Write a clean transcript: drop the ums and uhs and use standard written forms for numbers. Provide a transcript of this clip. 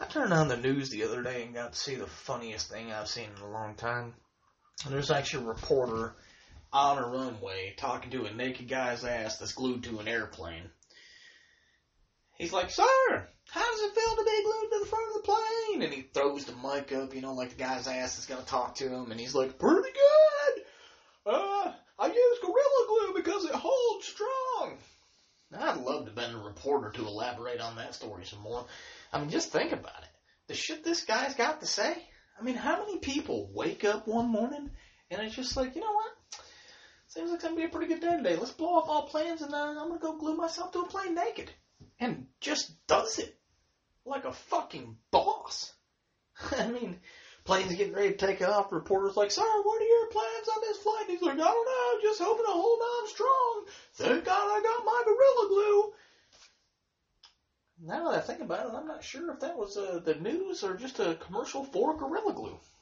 I turned on the news the other day and got to see the funniest thing I've seen in a long time. And there's actually a reporter on a runway talking to a naked guy's ass that's glued to an airplane. He's like, "Sir, how does it feel to be glued to the front of the plane?" And he throws the mic up, like the guy's ass is going to talk to him. And he's like, "Pretty good. I use Gorilla Glue because it holds strong." Now, I'd love to have been a reporter to elaborate on that story some more. I mean, just think about it. The shit this guy's got to say. I mean, how many people wake up one morning and it's just like, you know what? Seems like it's going to be a pretty good day today. Let's blow off all plans and I'm going to go glue myself to a plane naked. And just does it. Like a fucking boss. I mean, plane's getting ready to take off. The reporter's like, "Sir, what are your plans on this flight?" He's like, "I don't know, just hoping to hold on strong. Thank God I got my Gorilla Glue." Now that I think about it, I'm not sure if that was the news or just a commercial for Gorilla Glue.